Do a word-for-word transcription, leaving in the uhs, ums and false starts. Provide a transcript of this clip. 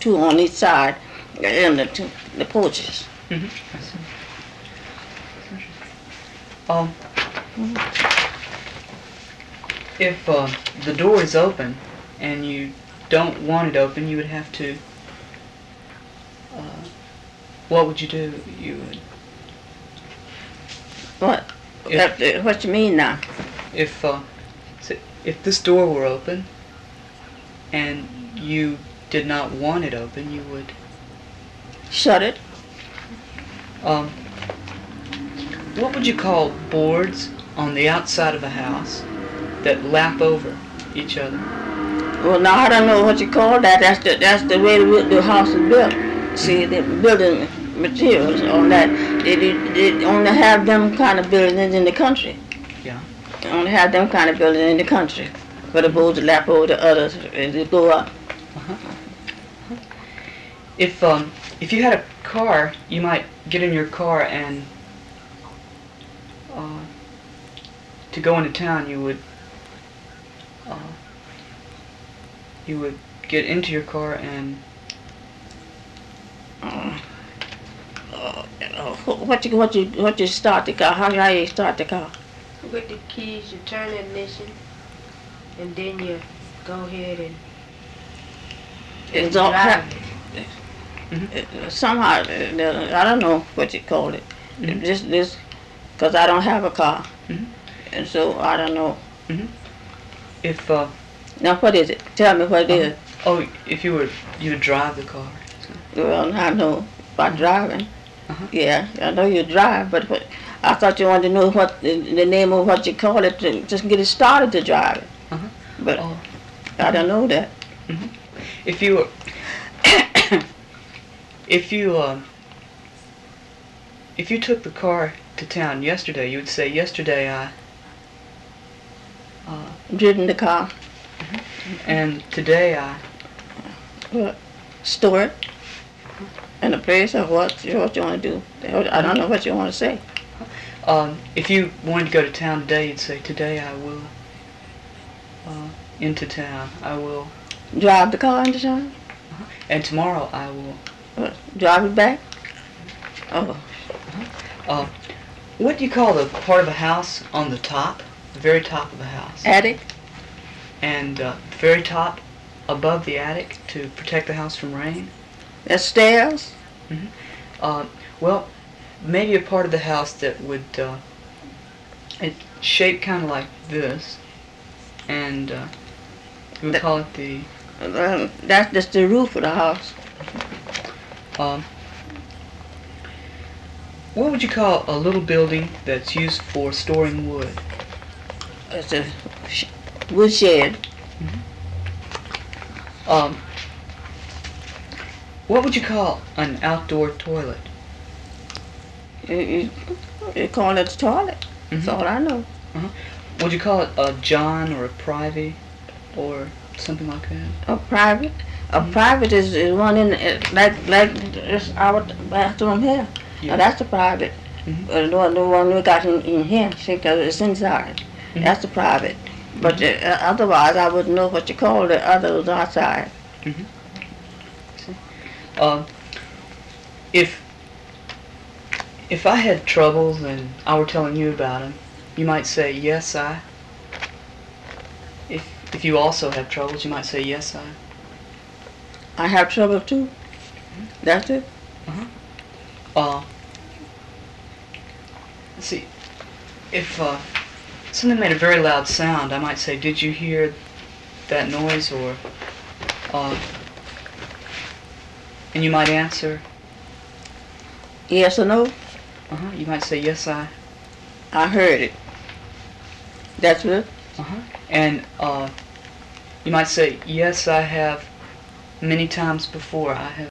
two on each side, and the two, the porches. Mm-hmm. Um, if uh, the door is open and you don't want it open, you would have to. Uh, what would you do? You would. What? If, That, what you mean now? If uh, if this door were open and you did not want it open, you would shut it. Um, what would you call boards on the outside of a house that lap over each other? Well, now I don't know what you call that. That's the that's the way the, the house is built. See, the building materials on that. They, they, they only have them kind of buildings in the country. Yeah. They only have them kind of buildings in the country. For the boards to lap over the others as they go up. Uh-huh. Uh-huh. If um if you had a car, you might get in your car and uh, to go into town, you would uh, you would get into your car and Uh, uh, what you what you what you start the car? How how you start the car? With the keys, you turn the ignition, and then you go ahead and, and It's all drive. mm-hmm. uh, somehow uh, I don't know what you call it. Mm-hmm. This this because I don't have a car, Mm-hmm. and so I don't know. Mm-hmm. If uh, Now what is it? Tell me what it uh, is. oh, if you were you would drive the car. Well, I know about driving. Uh-huh. Yeah, I know you drive, but what, I thought you wanted to know what the, the name of what you call it to just get it started to drive it. Uh-huh. But Oh. I don't know that. Mm-hmm. If you were if you um if you took the car to town yesterday, you would say, yesterday I uh, Driven the car, and today I what, store it in a place or what? What you want to do? I don't know what you want to say. um if you wanted to go to town today, you'd say, today I will uh, into town. I will Drive the car into town? and tomorrow I will What, drive it back? Oh, uh what do you call the part of a house on the top? The very top of a house. attic? And uh, the very top above the attic to protect the house from rain. That's stairs? Uh, well, maybe a part of the house that would, uh, it's shaped kind of like this, and uh, we would That- call it the, Uh, that's just the roof of the house. um, what would you call a little building that's used for storing wood? It's a sh- wood shed. Um, what would you call an outdoor toilet? You, you, you call it a toilet. That's Mhm. all I know. Would you call it a john or a privy or something like that? A private? A private is, is one in, uh, like, like this our bathroom here. Yeah. Now that's a private. Mhm. Uh, the, one, the one we got in, in here, see, 'cause it's inside. Mhm. That's the private. But uh, otherwise, I wouldn't know what you call the others outside. Uh, if if I had troubles and I were telling you about them, you might say, yes, I. If if you also have troubles, you might say, yes, I. I have trouble too. That's it. Uh, let's see. If uh, something made a very loud sound, I might say, did you hear that noise? Or, uh, and you might answer, Yes or no? uh-huh. You might say, yes, I. I heard it. That's it. Uh-huh. And uh, you might say, yes, I have many times before. I have